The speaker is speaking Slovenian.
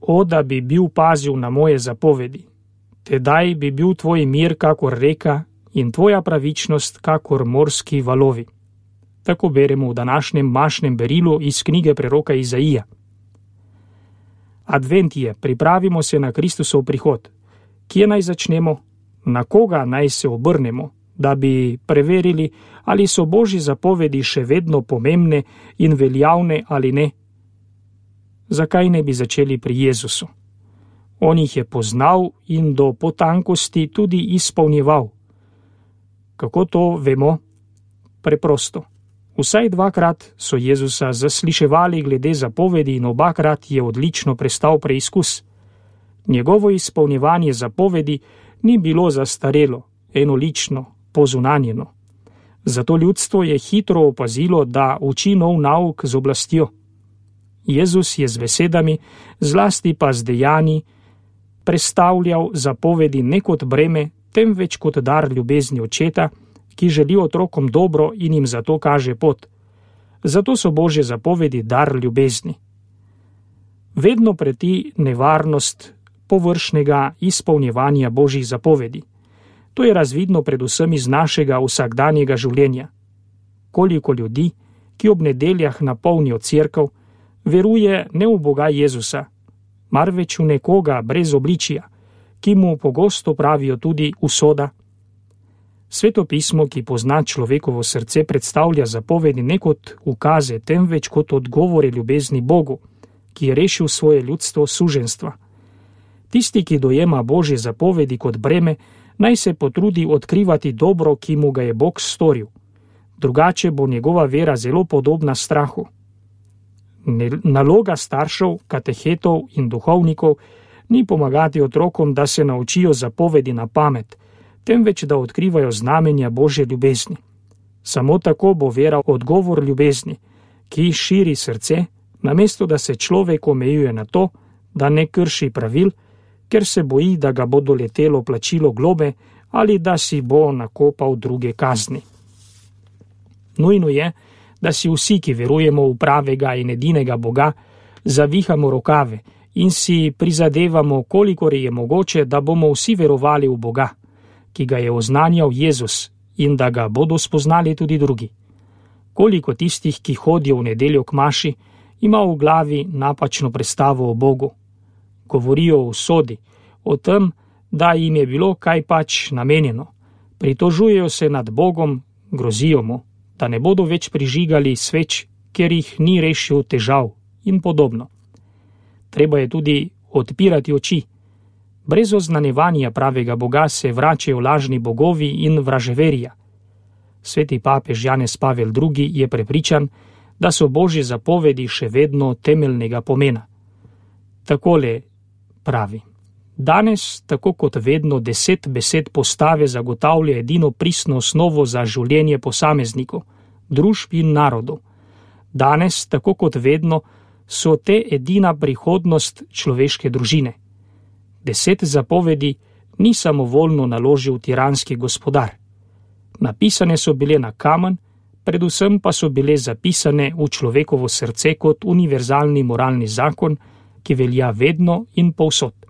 O, da bi bil pazil na moje zapovedi. Tedaj bi bil tvoj mir kakor reka in tvoja pravičnost kakor morski valovi. Tako beremo v današnjem mašnem berilu iz knjige preroka Izaija. Advent je, pripravimo se na Kristusov prihod. Kje naj začnemo? Na koga naj se obrnemo, da bi preverili, ali so Božji zapovedi še vedno pomembne in veljavne ali ne? Zakaj ne bi začeli pri Jezusu? On jih je poznal in do potankosti tudi izpolnjeval. Kako to vemo? Preprosto. Vsaj dvakrat so Jezusa zasliševali glede zapovedi in obakrat je odlično prestal preizkus. Njegovo izpolnjevanje zapovedi ni bilo zastarelo, enolično, pozunanjeno. Zato ljudstvo je hitro opazilo, da uči nov nauk z oblastjo. Jezus je z besedami, zlasti pa z dejanji, prestavljal zapovedi ne kot breme, temveč kot dar ljubezni očeta, ki želi otrokom dobro in jim zato kaže pot. Zato so Božje zapovedi dar ljubezni. Vedno preti nevarnost površnega izpolnjevanja Božjih zapovedi. To je razvidno predvsem iz našega vsakdanjega življenja. Koliko ljudi, ki ob nedeljah napolnijo cerkev, veruje ne v Boga Jezusa, marveč v nekoga brez obličja, ki mu pogosto pravijo tudi usoda. Sveto pismo, ki pozna človekovo srce, predstavlja zapovedi ne kot ukaze, temveč kot odgovore ljubezni Bogu, ki je rešil svoje ljudstvo suženstva. Tisti, ki dojema Božje zapovedi kot breme, naj se potrudi odkrivati dobro, ki mu ga je Bog storil. Drugače bo njegova vera zelo podobna strahu. Naloga staršev, katehetov in duhovnikov ni pomagati otrokom, da se naučijo zapovedi na pamet, temveč da odkrivajo znamenja Božje ljubezni. Samo tako bo vera odgovor ljubezni, ki širi srce, namesto da se človek omejuje na to, da ne krši pravil, ker se boji, da ga bo doletelo plačilo globe ali da si bo nakopal druge kazni. Nujno je, da si vsi, ki verujemo v pravega in edinega Boga, zavihamo rokave in si prizadevamo, kolikor je mogoče, da bomo vsi verovali v Boga, ki ga je oznanjal Jezus in da ga bodo spoznali tudi drugi. Koliko tistih, ki hodijo v nedeljo k maši, ima v glavi napačno predstavo o Bogu. Govorijo o usodi, o tem, da jim je bilo kaj pač namenjeno. Pritožujejo se nad Bogom, grozijo mu, da ne bodo več prižigali sveč, ker jih ni rešil težav in podobno. Treba je tudi odpirati oči. Brez oznanjevanja pravega Boga se vračajo lažni bogovi in vraževerija. Sveti papež Janez Pavel II. Je prepričan, da so Božje zapovedi še vedno temeljnega pomena. Takole pravi. Danes, tako kot vedno, 10 besed postave zagotavlja edino pristno osnovo za življenje posameznikov, družb in narodov. Danes, tako kot vedno, so te edina prihodnost človeške družine. 10 zapovedi ni samovoljno naložil tiranski gospodar. Napisane so bile na kamen, predvsem pa so bile zapisane v človekovo srce kot univerzalni moralni zakon, ki velja vedno in povsod.